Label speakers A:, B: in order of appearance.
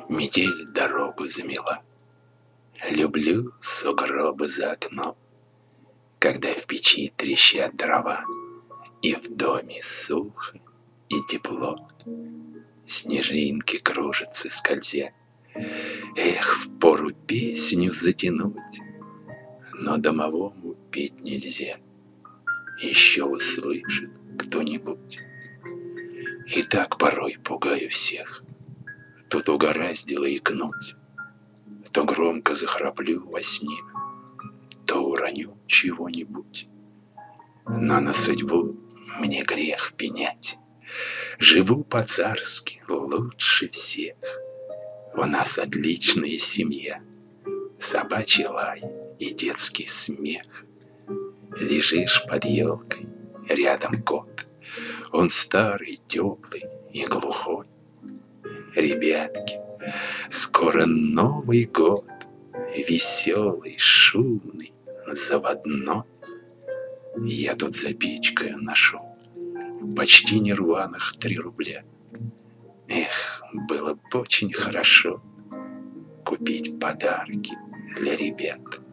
A: Метель дорогу замела. Люблю сугробы за окном, когда в печи трещат дрова, и в доме сухо и тепло. Снежинки кружатся, скользя. Эх, впору песню затянуть, но домовому петь нельзя. Еще услышит кто-нибудь. И так порой пугаю всех. Тут угораздило икнуть. То громко захраплю во сне, то уроню чего-нибудь. Но на судьбу мне грех пенять. Живу по-царски лучше всех. У нас отличная семья, собачий лай и детский смех. Лежишь под елкой, рядом кот. Он старый, теплый и глухой. Ребятки, скоро Новый год, веселый, шумный, заводной. Я тут за печкой нашел почти нерваных 3 рубля. Эх, было бы очень хорошо купить подарки для ребят.